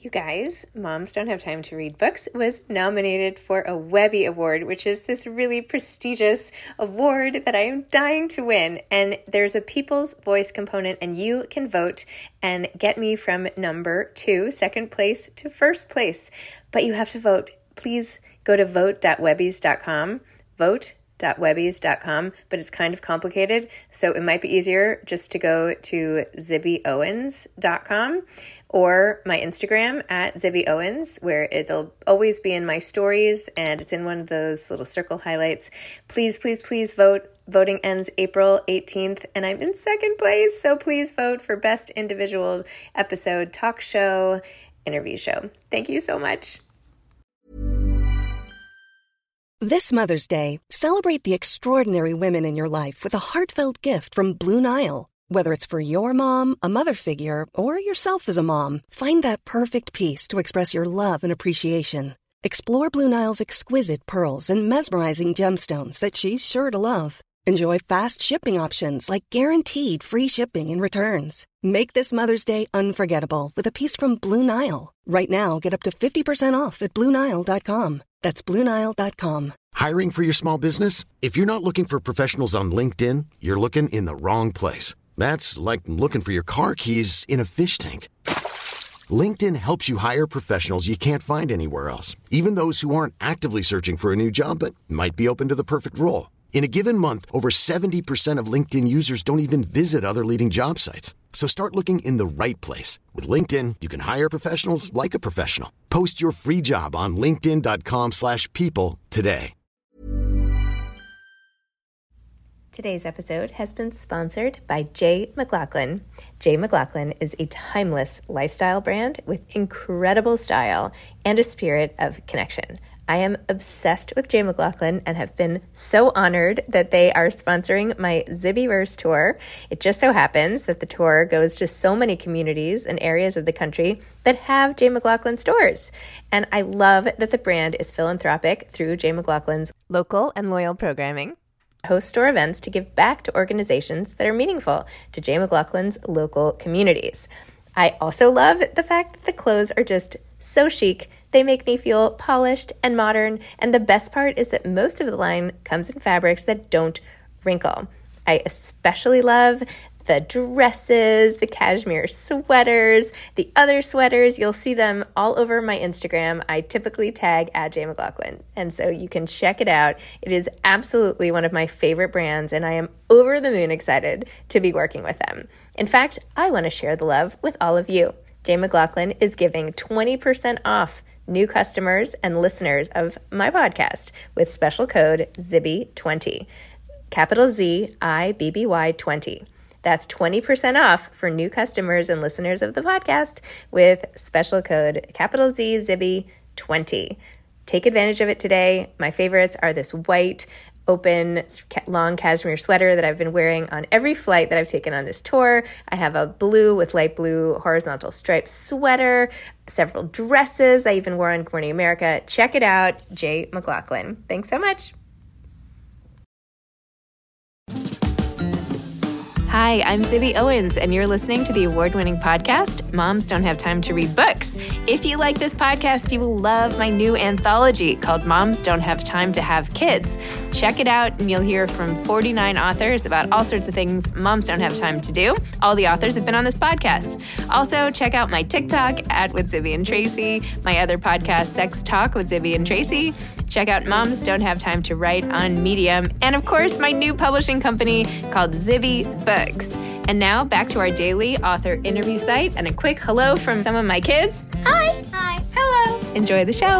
You guys, Moms Don't Have Time to Read Books was nominated for a Webby Award, which is this really prestigious award that I am dying to win. And there's a People's Voice component, and you can vote and get me from number 2, second place, to first place. But you have to vote. Please go to vote.webbies.com. Vote.webbies.com, but it's kind of complicated, so it might be easier just to go to zibbyowens.com or my Instagram at zibbyowens, where it'll always be in my stories and it's in one of those little circle highlights. Please, please, please vote. Voting ends April 18th, and I'm in second place, so please vote for Best Individual Episode Talk Show Interview Show. Thank you so much. This Mother's Day, celebrate the extraordinary women in your life with a heartfelt gift from Blue Nile. Whether it's for your mom, a mother figure, or yourself as a mom, find that perfect piece to express your love and appreciation. Explore Blue Nile's exquisite pearls and mesmerizing gemstones that she's sure to love. Enjoy fast shipping options like guaranteed free shipping and returns. Make this Mother's Day unforgettable with a piece from Blue Nile. Right now, get up to 50% off at BlueNile.com. That's BlueNile.com. Hiring for your small business? If you're not looking for professionals on LinkedIn, you're looking in the wrong place. That's like looking for your car keys in a fish tank. LinkedIn helps you hire professionals you can't find anywhere else, even those who aren't actively searching for a new job but might be open to the perfect role. In a given month, over 70% of LinkedIn users don't even visit other leading job sites. So start looking in the right place. With LinkedIn, you can hire professionals like a professional. Post your free job on linkedin.com/people today. Today's episode has been sponsored by J. McLaughlin. J. McLaughlin is a timeless lifestyle brand with incredible style and a spirit of connection. I am obsessed with J. McLaughlin and have been so honored that they are sponsoring my Zibbyverse tour. It just so happens that the tour goes to so many communities and areas of the country that have J. McLaughlin stores. And I love that the brand is philanthropic through J. McLaughlin's local and loyal programming. Host store events to give back to organizations that are meaningful to J. McLaughlin's local communities. I also love the fact that the clothes are just so chic. They make me feel polished and modern, and the best part is that most of the line comes in fabrics that don't wrinkle. I especially love the dresses, the cashmere sweaters, the other sweaters. You'll see them all over my Instagram. I typically tag at J. McLaughlin, and so you can check it out. It is absolutely one of my favorite brands, and I am over the moon excited to be working with them. In fact, I want to share the love with all of you. J. McLaughlin is giving 20% off new customers and listeners of my podcast with special code ZIBBY20, capital ZIBBY 20. That's 20% off for new customers and listeners of the podcast with special code capital Z ZIBBY20. Take advantage of it today. My favorites are this white, open, long cashmere sweater that I've been wearing on every flight that I've taken on this tour. I have a blue with light blue horizontal striped sweater, several dresses I even wore on Good Morning America. Check it out, J. McLaughlin. Thanks so much. Hi, I'm Zibby Owens, and you're listening to the award-winning podcast, Moms Don't Have Time to Read Books. If you like this podcast, you will love my new anthology called Moms Don't Have Time to Have Kids. Check it out, and you'll hear from 49 authors about all sorts of things moms don't have time to do. All the authors have been on this podcast. Also, check out my TikTok, with Zibby and Tracy, my other podcast, Sex Talk with Zibby and Tracy. Check out Moms Don't Have Time to Write on Medium. And of course, my new publishing company called Zibby Books. And now back to our daily author interview site and a quick hello from some of my kids. Hi. Hi. Hello. Enjoy the show.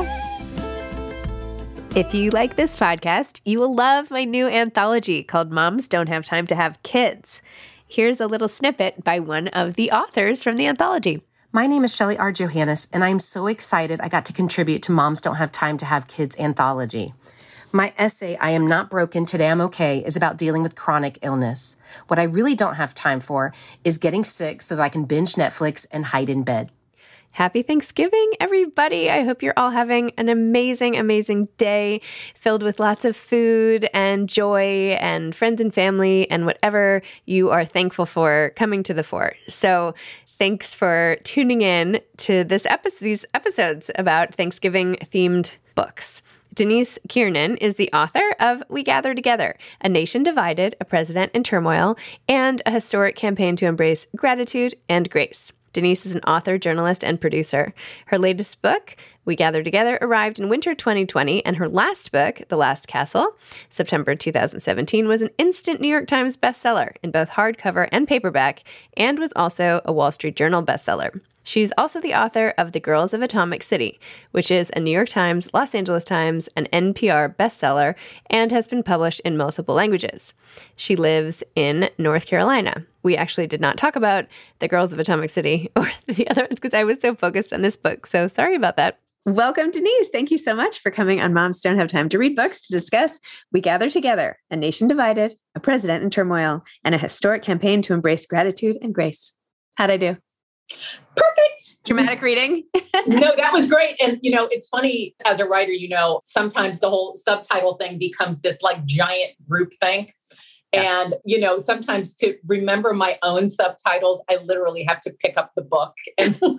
If you like this podcast, you will love my new anthology called Moms Don't Have Time to Have Kids. Here's a little snippet by one of the authors from the anthology. My name is Shelley R. Johannes, and I'm so excited I got to contribute to Moms Don't Have Time to Have Kids anthology. My essay, I Am Not Broken, Today I'm Okay, is about dealing with chronic illness. What I really don't have time for is getting sick so that I can binge Netflix and hide in bed. Happy Thanksgiving, everybody. I hope you're all having an amazing, amazing day filled with lots of food and joy and friends and family and whatever you are thankful for coming to the fore. So Thanks for tuning in to these episodes about Thanksgiving-themed books. Denise Kiernan is the author of We Gather Together, A Nation Divided, A President in Turmoil, and a historic campaign to embrace gratitude and grace. Denise is an author, journalist, and producer. Her latest book, We Gather Together, arrived in winter 2020, and her last book, The Last Castle, September 2017, was an instant New York Times bestseller in both hardcover and paperback, and was also a Wall Street Journal bestseller. She's also the author of The Girls of Atomic City, which is a New York Times, Los Angeles Times, and NPR bestseller, and has been published in multiple languages. She lives in North Carolina. We actually did not talk about The Girls of Atomic City or the other ones because I was so focused on this book. So sorry about that. Welcome, Denise. Thank you so much for coming on Moms Don't Have Time to Read Books to discuss We Gather Together, A Nation Divided, A President in Turmoil, and a historic campaign to embrace gratitude and grace. How'd I do? Perfect. Dramatic reading. No, that was great. And, it's funny as a writer, sometimes the whole subtitle thing becomes this like giant group think. Yeah. And, sometimes to remember my own subtitles, I literally have to pick up the book. And so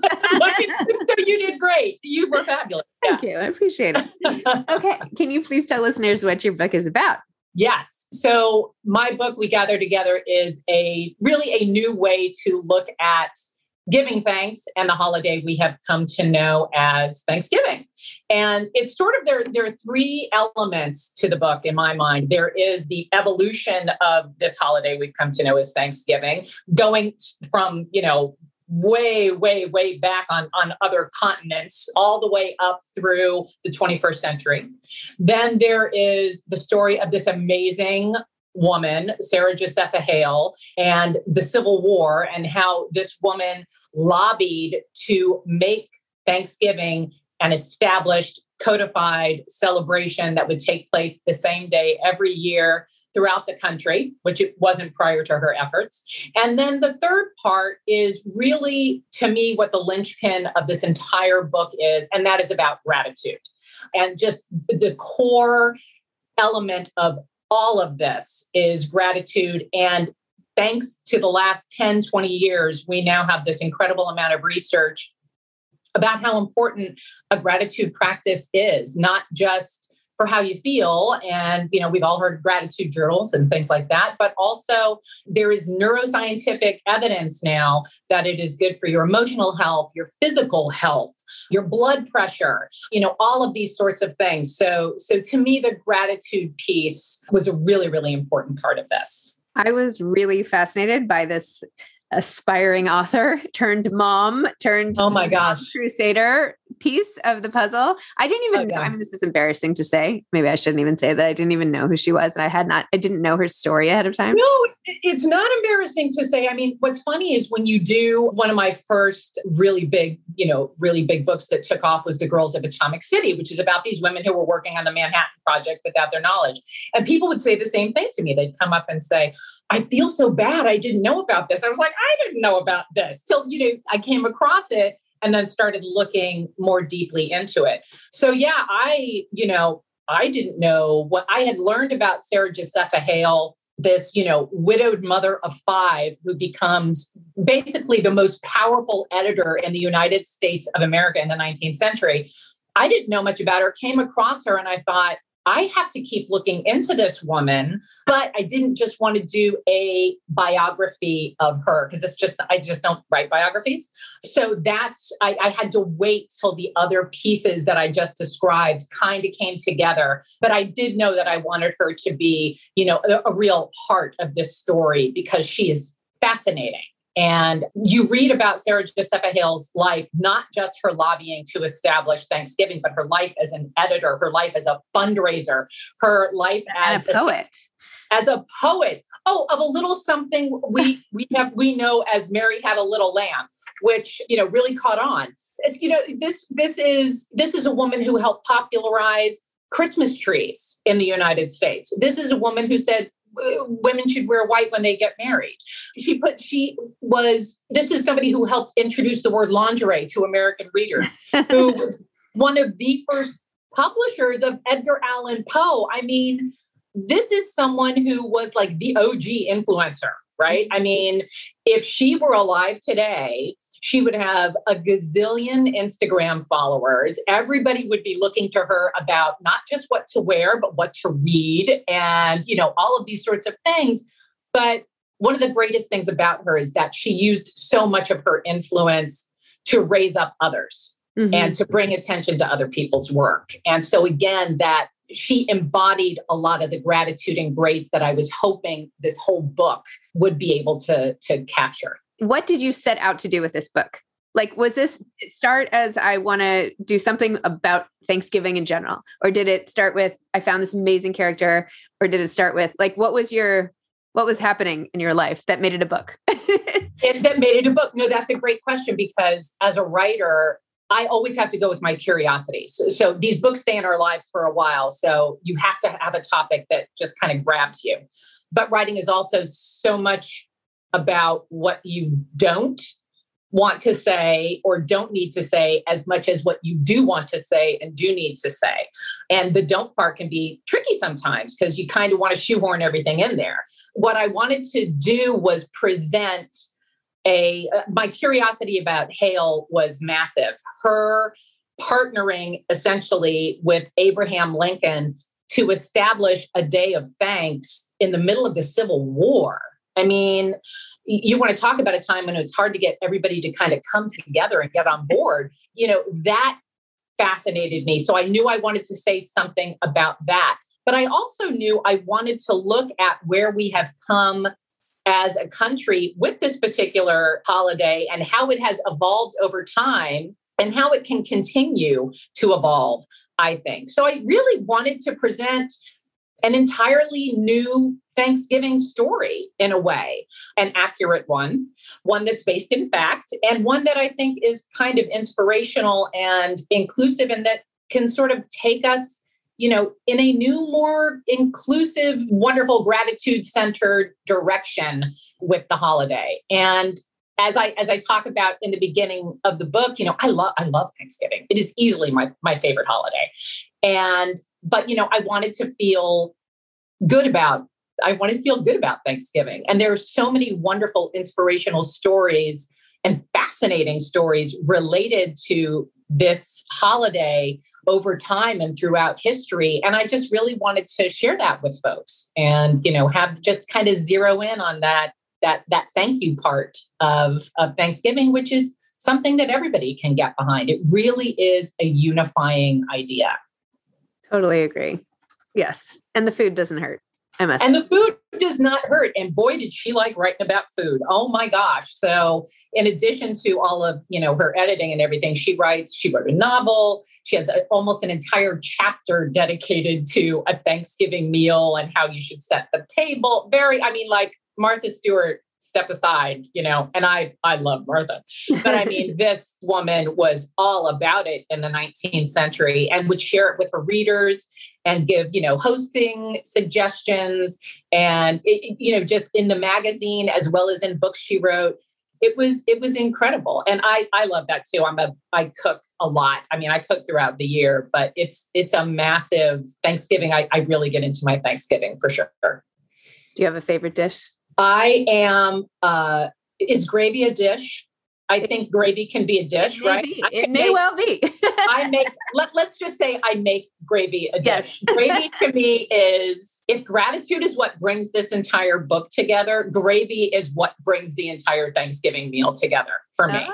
you did great. You were fabulous. Thank you. I appreciate it. Okay. Can you please tell listeners what your book is about? Yes. So my book, We Gather Together, is really a new way to look at giving thanks and the holiday we have come to know as Thanksgiving. And it's sort of, there are three elements to the book in my mind. There is the evolution of this holiday we've come to know as Thanksgiving, going from, way, way, way back on other continents, all the way up through the 21st century. Then there is the story of this amazing woman, Sarah Josepha Hale, and the Civil War, and how this woman lobbied to make Thanksgiving an established, codified celebration that would take place the same day every year throughout the country, which it wasn't prior to her efforts. And then the third part is really, to me, what the linchpin of this entire book is, and that is about gratitude. And just the core element of all of this is gratitude. And thanks to the last 10, 20 years, we now have this incredible amount of research about how important a gratitude practice is, not just for how you feel. And, we've all heard gratitude journals and things like that, but also there is neuroscientific evidence now that it is good for your emotional health, your physical health, your blood pressure, all of these sorts of things. So to me, the gratitude piece was a really, really important part of this. I was really fascinated by this aspiring author turned mom turned oh my gosh crusader piece of the puzzle. I didn't even know. I mean, this is embarrassing to say. Maybe I shouldn't even say that. I didn't even know who she was. And I didn't know her story ahead of time. No, it's not embarrassing to say. I mean, what's funny is when you do one of my first really big books that took off was The Girls of Atomic City, which is about these women who were working on the Manhattan Project without their knowledge. And people would say the same thing to me. They'd come up and say, I feel so bad. I didn't know about this. I was like, I didn't know about this till, I came across it and then started looking more deeply into it. So yeah, I didn't know what I had learned about Sarah Josepha Hale, this, widowed mother of five who becomes basically the most powerful editor in the United States of America in the 19th century. I didn't know much about her, came across her, and I thought, I have to keep looking into this woman, but I didn't just want to do a biography of her because I just don't write biographies. So I had to wait till the other pieces that I just described kind of came together. But I did know that I wanted her to be, a real part of this story because she is fascinating. And you read about Sarah Josepha Hale's life, not just her lobbying to establish Thanksgiving, but her life as an editor, her life as a fundraiser, her life as a poet. As a poet. Oh, of a little something we know as Mary Had a Little Lamb, which, really caught on. This is a woman who helped popularize Christmas trees in the United States. This is a woman who said, women should wear white when they get married. This is somebody who helped introduce the word lingerie to American readers, who was one of the first publishers of Edgar Allan Poe. I mean, this is someone who was like the OG influencer right? I mean, if she were alive today, she would have a gazillion Instagram followers. Everybody would be looking to her about not just what to wear, but what to read and, all of these sorts of things. But one of the greatest things about her is that she used so much of her influence to raise up others and to bring attention to other people's work. And so again, that she embodied a lot of the gratitude and grace that I was hoping this whole book would be able to capture. What did you set out to do with this book? Like, was this start as I want to do something about Thanksgiving in general? Or did it start with, I found this amazing character? Or did it start with like, what was happening in your life that made it a book? That made it a book? No, that's a great question, because as a writer, I always have to go with my curiosity. So these books stay in our lives for a while. So you have to have a topic that just kind of grabs you. But writing is also so much about what you don't want to say or don't need to say as much as what you do want to say and do need to say. And the don't part can be tricky sometimes because you kind of want to shoehorn everything in there. What I wanted to do was present my curiosity about Hale was massive. Her partnering essentially with Abraham Lincoln to establish a day of thanks in the middle of the Civil War. I mean, you want to talk about a time when it's hard to get everybody to kind of come together and get on board. That fascinated me. So I knew I wanted to say something about that. But I also knew I wanted to look at where we have come as a country with this particular holiday and how it has evolved over time and how it can continue to evolve, I think. So I really wanted to present an entirely new Thanksgiving story in a way, an accurate one that's based in fact, and one that I think is kind of inspirational and inclusive and that can sort of take us in a new, more inclusive, wonderful, gratitude-centered direction with the holiday. And as I talk about in the beginning of the book, I love Thanksgiving. It is easily my favorite holiday. But I wanted to feel good about Thanksgiving. And there are so many wonderful, inspirational stories and fascinating stories related to this holiday over time and throughout history. And I just really wanted to share that with folks and, have just kind of zero in on that thank you part of Thanksgiving, which is something that everybody can get behind. It really is a unifying idea. Totally agree. Yes. And the food doesn't hurt. And the food does not hurt. And boy, did she like writing about food. Oh my gosh. So in addition to all of, her editing and everything, she wrote a novel. She has almost an entire chapter dedicated to a Thanksgiving meal and how you should set the table. Like Martha Stewart stepped aside, and I love Martha, but I mean, this woman was all about it in the 19th century and would share it with her readers and give, hosting suggestions and, just in the magazine as well as in books she wrote. It was incredible. And I love that too. I cook a lot. I mean, I cook throughout the year, but it's a massive Thanksgiving. I really get into my Thanksgiving for sure. Do you have a favorite dish? I am, is gravy a dish? I think gravy can be a dish, right? It may well be. Let's just say I make gravy a dish. Yes. Gravy to me is, if gratitude is what brings this entire book together, gravy is what brings the entire Thanksgiving meal together for me.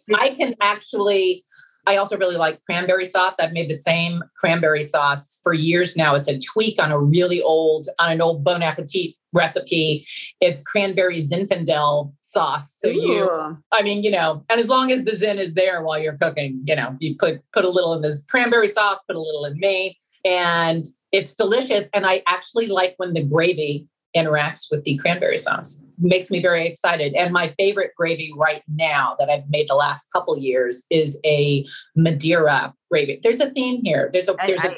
I also really like cranberry sauce. I've made the same cranberry sauce for years now. It's a tweak on an old Bon Appetit recipe. It's cranberry Zinfandel sauce. So and as long as the Zin is there while you're cooking, you put a little in this cranberry sauce, put a little in me, and it's delicious. And I actually like when the gravy interacts with the cranberry sauce. It makes me very excited. And my favorite gravy right now that I've made the last couple years is a Madeira gravy. There's a theme here. There's a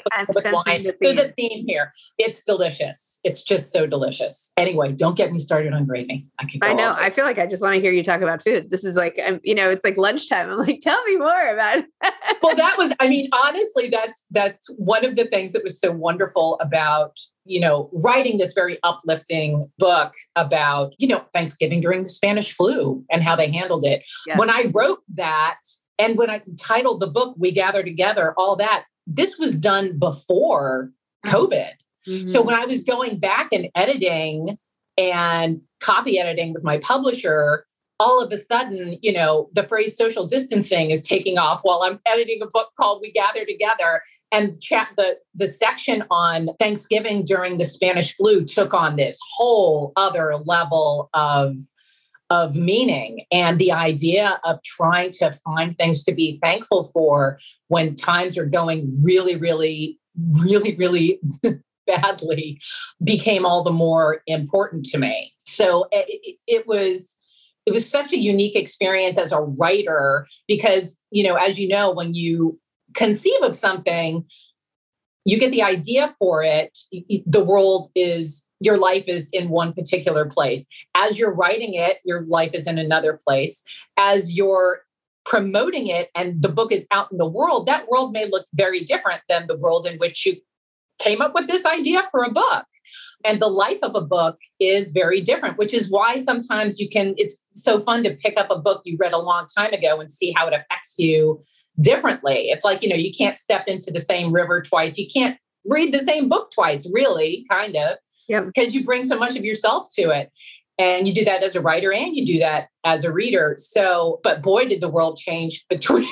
theme here. It's delicious. It's just so delicious. Anyway, don't get me started on gravy. I know. I feel like I just want to hear you talk about food. This is like, it's like lunchtime. I'm like, tell me more about it. Well, honestly, that's one of the things that was so wonderful about writing this very uplifting book about, Thanksgiving during the Spanish flu and how they handled it. Yes. When I wrote that and when I titled the book, We Gather Together, all that, this was done before COVID. Mm-hmm. So when I was going back and editing and copy editing with my publisher, all of a sudden, the phrase social distancing is taking off while I'm editing a book called We Gather Together. And the section on Thanksgiving during the Spanish flu took on this whole other level of meaning. And the idea of trying to find things to be thankful for when times are going really, really, really, really badly became all the more important to me. So it was such a unique experience as a writer because, as you know, when you conceive of something, you get the idea for it. Your life is in one particular place. As you're writing it, your life is in another place. As you're promoting it and the book is out in the world, that world may look very different than the world in which you came up with this idea for a book. And the life of a book is very different, which is why sometimes it's so fun to pick up a book you read a long time ago and see how it affects you differently. It's like, you can't step into the same river twice. You can't read the same book twice, really, kind of, because you bring so much of yourself to it. And you do that as a writer and you do that as a reader. So, but boy, did the world change between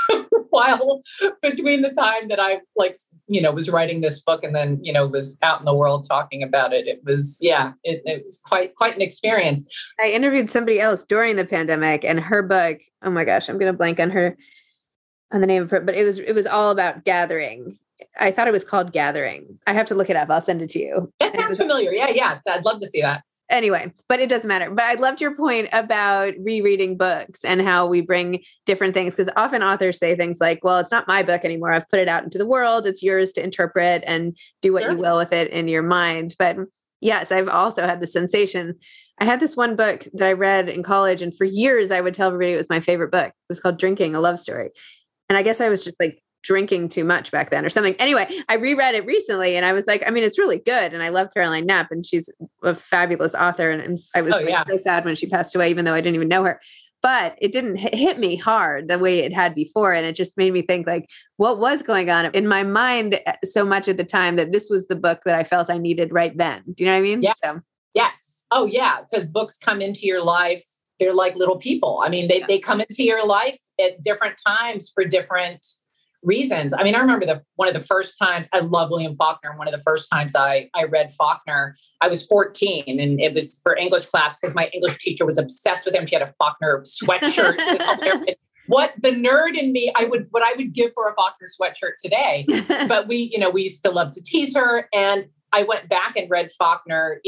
the time that I was writing this book and then, was out in the world talking about it. It was, it was quite an experience. I interviewed somebody else during the pandemic and her book, oh my gosh, I'm going to blank on the name of her, but it was all about gathering. I thought it was called Gathering. I have to look it up. I'll send it to you. That sounds familiar. Yeah. So I'd love to see that. Anyway, but it doesn't matter. But I loved your point about rereading books and how we bring different things. Because often authors say things like, well, it's not my book anymore. I've put it out into the world. It's yours to interpret and do what you will with it in your mind. But yes, I've also had the sensation. I had this one book that I read in college. And for years, I would tell everybody it was my favorite book. It was called Drinking, a Love Story. And I guess I was just drinking too much back then or something. Anyway, I reread it recently and I was like, it's really good. And I love Caroline Knapp and she's a fabulous author. And I was so sad when she passed away, even though I didn't even know her, but it didn't hit me hard the way it had before. And it just made me think what was going on in my mind so much at the time that this was the book that I felt I needed right then. Do you know what I mean? Yeah. So. Yes. Oh yeah. Because books come into your life. They're like little people. They come into your life at different times for different reasons. I remember one of the first times I love William Faulkner. One of the first times I read Faulkner, I was 14 and it was for English class because my English teacher was obsessed with him. She had a Faulkner sweatshirt. What the nerd in me, what I would give for a Faulkner sweatshirt today. But we used to love to tease her. And I went back and read Faulkner,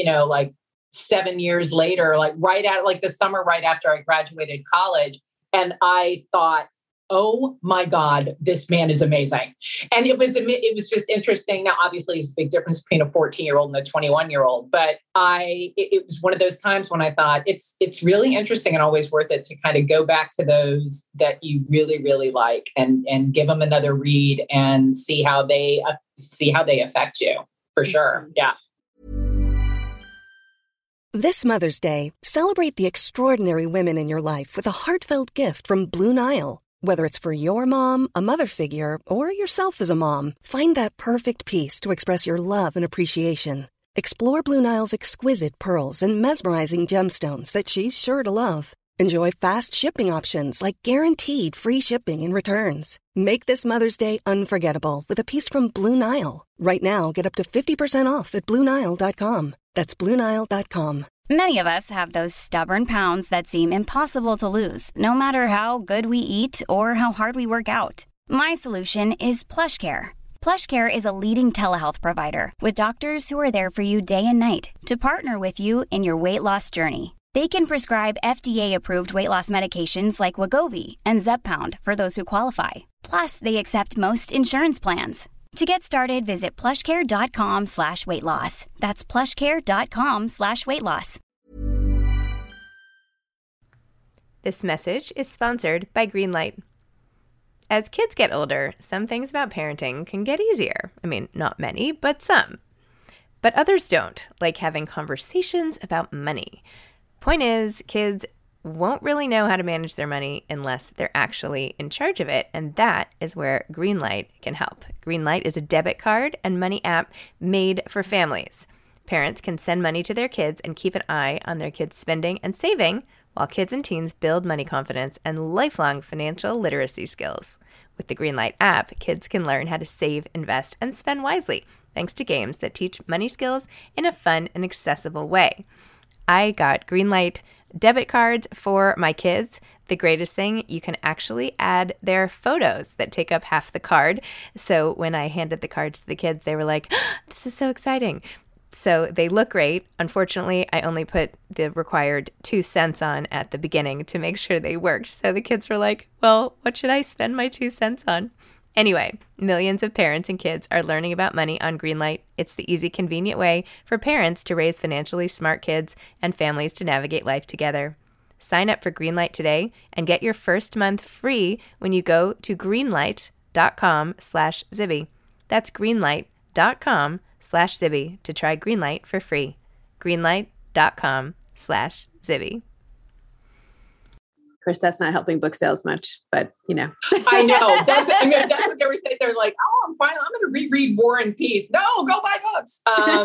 7 years later, right at the summer right after I graduated college. And I thought, oh my God, this man is amazing. And it was just interesting. Now, obviously, there's a big difference between a 14-year-old and a 21-year-old, but it was one of those times when I thought it's really interesting and always worth it to kind of go back to those that you really, really like and give them another read and see how they affect you for sure. Yeah. This Mother's Day, celebrate the extraordinary women in your life with a heartfelt gift from Blue Nile. Whether it's for your mom, a mother figure, or yourself as a mom, find that perfect piece to express your love and appreciation. Explore Blue Nile's exquisite pearls and mesmerizing gemstones that she's sure to love. Enjoy fast shipping options like guaranteed free shipping and returns. Make this Mother's Day unforgettable with a piece from Blue Nile. Right now, get up to 50% off at BlueNile.com. That's BlueNile.com. Many of us have those stubborn pounds that seem impossible to lose, no matter how good we eat or how hard we work out. My solution is PlushCare. PlushCare is a leading telehealth provider with doctors who are there for you day and night to partner with you in your weight loss journey. They can prescribe FDA-approved weight loss medications like Wegovy and Zepbound for those who qualify. Plus, they accept most insurance plans. To get started, visit plushcare.com/weightloss. That's plushcare.com/weightloss. This message is sponsored by Greenlight. As kids get older, some things about parenting can get easier. Not many, but some. But others don't, like having conversations about money. Point is, kids won't really know how to manage their money unless they're actually in charge of it, and that is where Greenlight can help. Greenlight is a debit card and money app made for families. Parents can send money to their kids and keep an eye on their kids' spending and saving, while kids and teens build money confidence and lifelong financial literacy skills. With the Greenlight app, kids can learn how to save, invest, and spend wisely, thanks to games that teach money skills in a fun and accessible way. I got Greenlight debit cards for my kids. The greatest thing, you can actually add their photos that take up half the card. So when I handed the cards to the kids, they were like, this is so exciting. So they look great. Unfortunately, I only put the required 2 cents on at the beginning to make sure they worked. So the kids were like, well, what should I spend my 2 cents on? Anyway, millions of parents and kids are learning about money on Greenlight. It's the easy, convenient way for parents to raise financially smart kids and families to navigate life together. Sign up for Greenlight today and get your first month free when you go to greenlight.com/Zibby. That's greenlight.com/Zibby to try Greenlight for free. Greenlight.com/Zibby. Of course, that's not helping book sales much, but I know that's what they were saying. They're like, "Oh, I'm going to reread War and Peace." No, go buy books.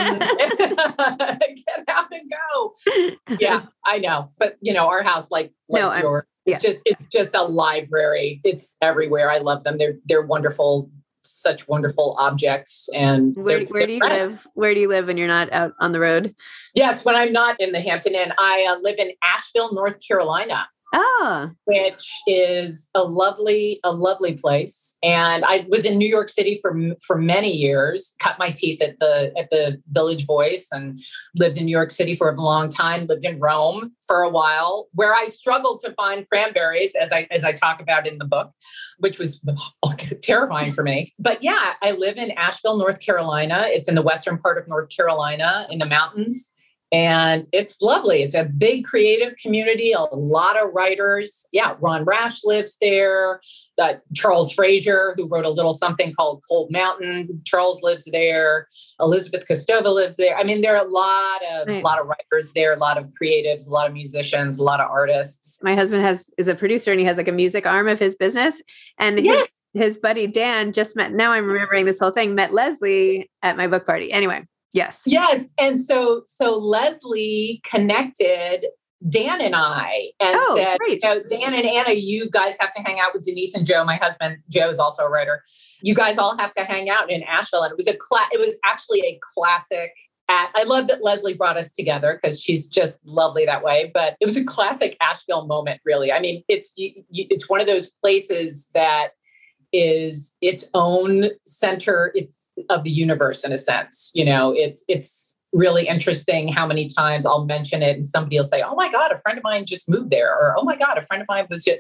Get out and go. Yeah, I know. But our house, like yours, it's just a library. It's everywhere. I love them. They're wonderful. Such wonderful objects. And where do you live? Where do you live when you're not out on the road? Yes, when I'm not in the Hampton Inn, I live in Asheville, North Carolina. Which is a lovely place. And I was in New York City for many years, cut my teeth at the Village Voice, and lived in New York City for a long time, lived in Rome for a while, where I struggled to find cranberries, as I talk about in the book, which was terrifying for me. But yeah, I live in Asheville, North Carolina. It's in the western part of North Carolina in the mountains. And it's lovely. It's a big creative community, a lot of writers. Yeah, Ron Rash lives there. Charles Frazier, who wrote a little something called Cold Mountain. Charles lives there. Elizabeth Kostova lives there. I mean, there are a lot of writers there, a lot of creatives, a lot of musicians, a lot of artists. My husband is a producer, and he has like a music arm of his business. And his buddy Dan just met, now I'm remembering this whole thing, met Leslie at my book party. Anyway. Yes. And so Leslie connected Dan and I and said, great. Dan and Anna, you guys have to hang out with Denise and Joe. My husband, Joe, is also a writer. You guys all have to hang out in Asheville. And it was actually a classic. I love that Leslie brought us together because she's just lovely that way. But it was a classic Asheville moment, really. I mean, it's one of those places that is its own center of the universe in a sense. It's really interesting how many times I'll mention it and somebody will say, "Oh my God, a friend of mine just moved there," or "Oh my God, a friend of mine was just,"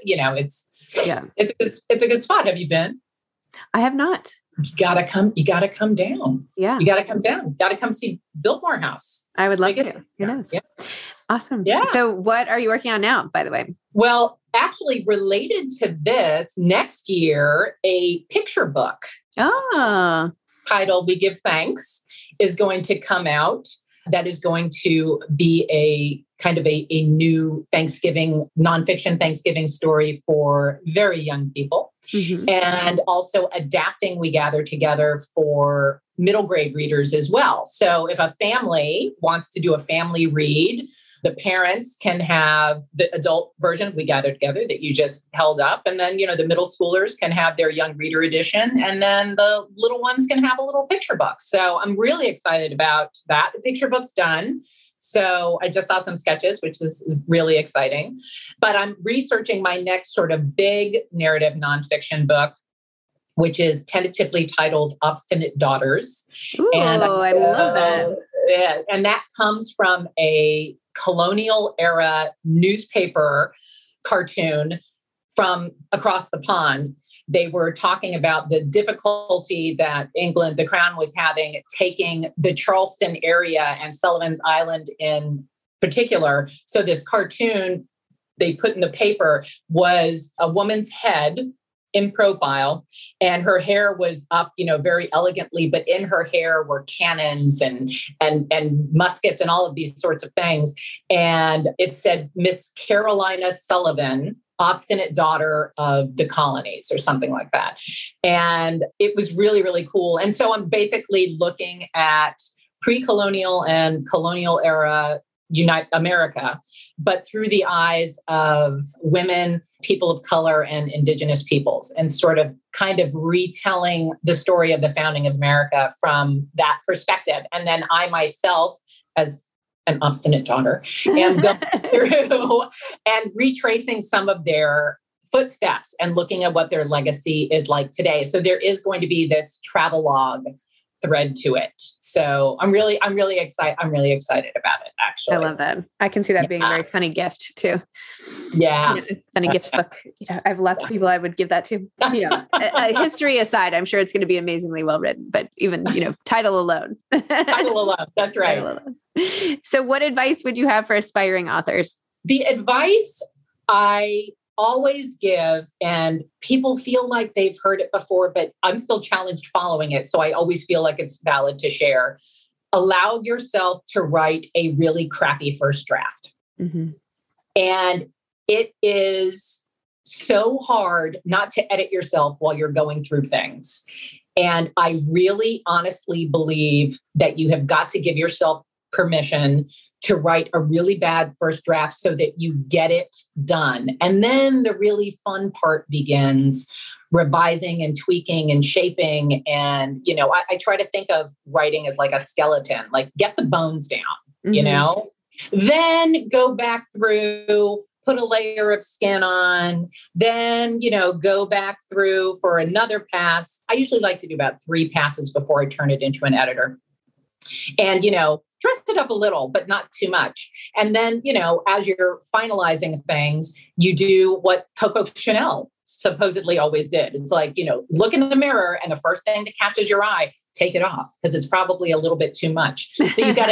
it's a good spot. Have you been? I have not. You gotta come down. Yeah. You gotta come down. Gotta come see Biltmore House. I would love to. Who knows? Yeah. Awesome. Yeah. So what are you working on now, by the way? Well, actually related to this, next year, a picture book titled We Give Thanks is going to come out. That is going to be a kind of a new Thanksgiving, nonfiction Thanksgiving story for very young people. Mm-hmm. And also adapting We Gather Together for middle grade readers as well. So if a family wants to do a family read, the parents can have the adult version of We Gather Together that you just held up. And then, the middle schoolers can have their young reader edition. And then the little ones can have a little picture book. So I'm really excited about that. The picture book's done. So I just saw some sketches, which is really exciting. But I'm researching my next sort of big narrative nonfiction book, which is tentatively titled Obstinate Daughters. Ooh, I love that. Yeah, and that comes from a colonial era newspaper cartoon from across the pond. They were talking about the difficulty that England, the Crown, was having taking the Charleston area and Sullivan's Island in particular. So this cartoon they put in the paper was a woman's head in profile, and her hair was up, very elegantly, but in her hair were cannons and muskets and all of these sorts of things. And it said Miss Carolina Sullivan, obstinate daughter of the colonies, or something like that. And it was really, really cool. And so I'm basically looking at pre-colonial and colonial era America, but through the eyes of women, people of color, and indigenous peoples, and sort of kind of retelling the story of the founding of America from that perspective. And then I myself, as an obstinate daughter, am going through and retracing some of their footsteps and looking at what their legacy is like today. So there is going to be this travelogue thread to it. So I'm really excited. I'm really excited about it, actually. I love that. I can see that being a very funny gift too. Yeah. Funny gift book. I have lots of people I would give that to. History aside, I'm sure it's going to be amazingly well written, but even, title alone. Title alone. That's right. Alone. So what advice would you have for aspiring authors? The advice I always give, and people feel like they've heard it before, but I'm still challenged following it. So I always feel like it's valid to share. Allow yourself to write a really crappy first draft. Mm-hmm. And it is so hard not to edit yourself while you're going through things. And I really honestly believe that you have got to give yourself permission to write a really bad first draft so that you get it done. And then the really fun part begins, revising and tweaking and shaping. And, I try to think of writing as like a skeleton, like get the bones down, then go back through, put a layer of skin on, then, go back through for another pass. I usually like to do about 3 passes before I turn it into an editor. And, dress it up a little, but not too much. And then, as you're finalizing things, you do what Coco Chanel supposedly always did. It's like, look in the mirror, and the first thing that catches your eye, take it off, because it's probably a little bit too much. So you got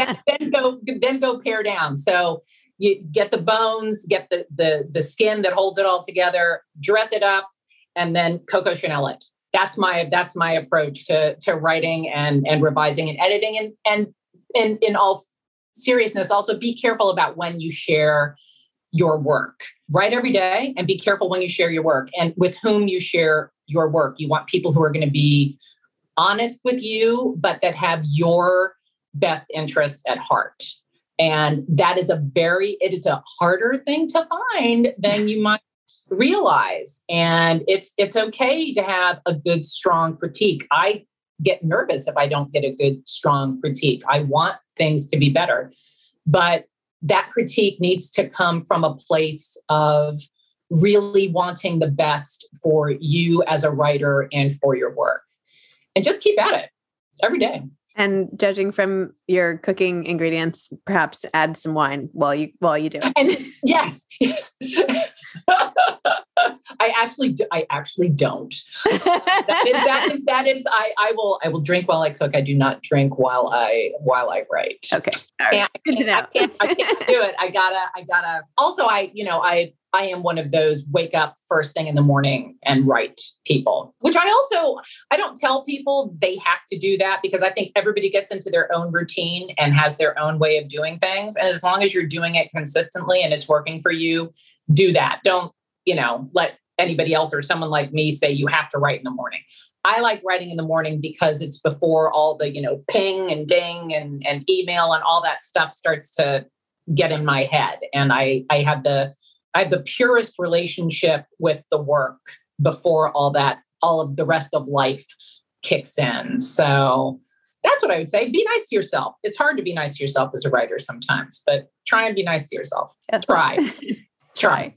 to then go pare down. So you get the bones, get the skin that holds it all together, dress it up, and then Coco Chanel it. That's my approach to writing and revising and editing. And in all seriousness, also be careful about when you share your work. Write every day, and be careful when you share your work and with whom you share your work. You want people who are going to be honest with you, but that have your best interests at heart. And that is it is a harder thing to find than you might realize. And it's okay to have a good, strong critique. I get nervous if I don't get a good, strong critique. I want things to be better, but that critique needs to come from a place of really wanting the best for you as a writer and for your work. And just keep at it every day. And judging from your cooking ingredients, perhaps add some wine while you do it. And yes. I actually don't. That is. I will drink while I cook. I do not drink while I write. Okay. All right. Good to know. I can't do it. I gotta. Also, I am one of those wake up first thing in the morning and write people, which I don't tell people they have to do that, because I think everybody gets into their own routine and has their own way of doing things. And as long as you're doing it consistently and it's working for you, do that. Don't, let anybody else or someone like me say you have to write in the morning. I like writing in the morning because it's before all the, ping and ding and email and all that stuff starts to get in my head. And I have the purest relationship with the work before all of the rest of life kicks in. So that's what I would say. Be nice to yourself. It's hard to be nice to yourself as a writer sometimes, but try and be nice to yourself. Yes. Try.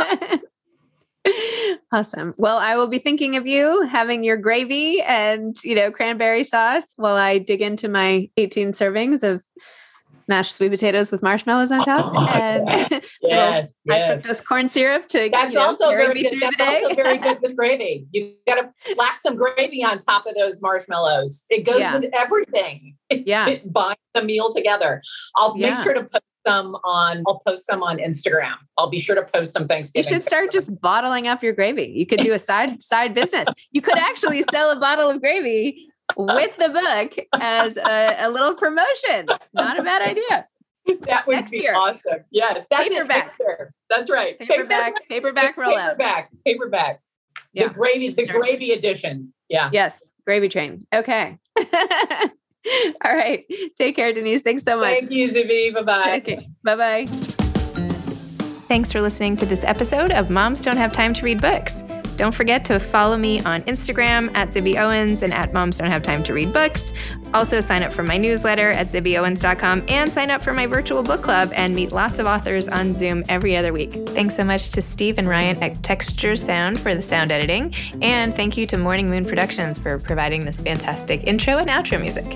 Awesome. Well, I will be thinking of you having your gravy and, cranberry sauce while I dig into my 18 servings of mashed sweet potatoes with marshmallows on top, and high fructose corn syrup to that's also very good. That's also very good with gravy. You got to slap some gravy on top of those marshmallows. It goes with everything. Yeah, it binds the meal together. I'll make sure to put I'll post some on Instagram. I'll be sure to post some Thanksgiving. You should start just bottling up your gravy. You could do a side business. You could actually sell a bottle of gravy with the book as a little promotion. Not a bad idea. That would be awesome. Yes, that's paperback. That's right. Paperback rollout. Paperback. Yeah. The gravy edition. Yeah. Yes. Gravy train. Okay. All right. Take care, Denise. Thanks so much. Thank you, Zibby. Bye-bye. Okay. Bye-bye. Thanks for listening to this episode of Moms Don't Have Time to Read Books. Don't forget to follow me on Instagram at Zibby Owens and at Moms Don't Have Time to Read Books. Also sign up for my newsletter at zibbyowens.com and sign up for my virtual book club and meet lots of authors on Zoom every other week. Thanks so much to Steve and Ryan at Texture Sound for the sound editing. And thank you to Morning Moon Productions for providing this fantastic intro and outro music.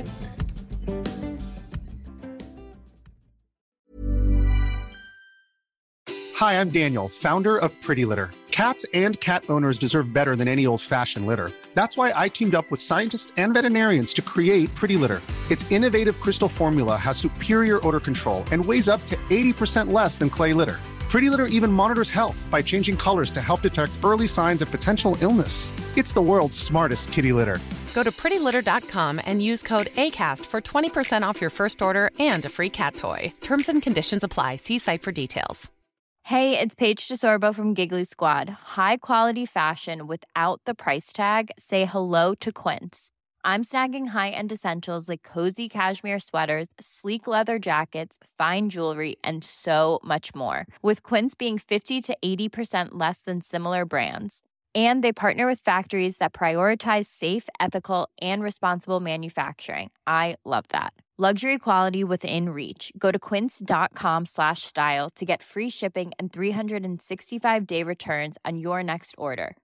Hi, I'm Daniel, founder of Pretty Litter. Cats and cat owners deserve better than any old-fashioned litter. That's why I teamed up with scientists and veterinarians to create Pretty Litter. Its innovative crystal formula has superior odor control and weighs up to 80% less than clay litter. Pretty Litter even monitors health by changing colors to help detect early signs of potential illness. It's the world's smartest kitty litter. Go to prettylitter.com and use code ACAST for 20% off your first order and a free cat toy. Terms and conditions apply. See site for details. Hey, it's Paige DeSorbo from Giggly Squad. High quality fashion without the price tag. Say hello to Quince. I'm snagging high-end essentials like cozy cashmere sweaters, sleek leather jackets, fine jewelry, and so much more. With Quince being 50 to 80% less than similar brands. And they partner with factories that prioritize safe, ethical, and responsible manufacturing. I love that. Luxury quality within reach. Go to quince.com/style to get free shipping and 365-day returns on your next order.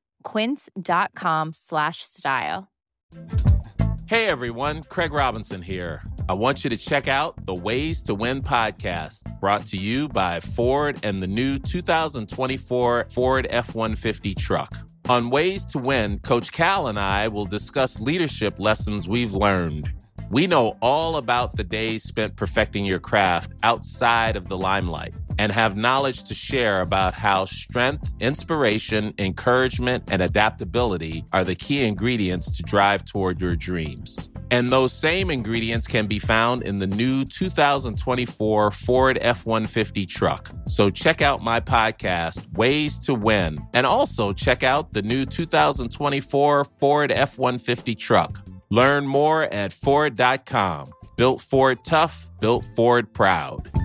Quince.com/style. Hey everyone, Craig Robinson here. I want you to check out the Ways to Win podcast, brought to you by Ford and the new 2024 Ford F-150 truck. On Ways to Win, Coach Cal and I will discuss leadership lessons we've learned. We know all about the days spent perfecting your craft outside of the limelight and have knowledge to share about how strength, inspiration, encouragement, and adaptability are the key ingredients to drive toward your dreams. And those same ingredients can be found in the new 2024 Ford F-150 truck. So check out my podcast, Ways to Win, and also check out the new 2024 Ford F-150 truck. Learn more at Ford.com. Built Ford tough, built Ford proud.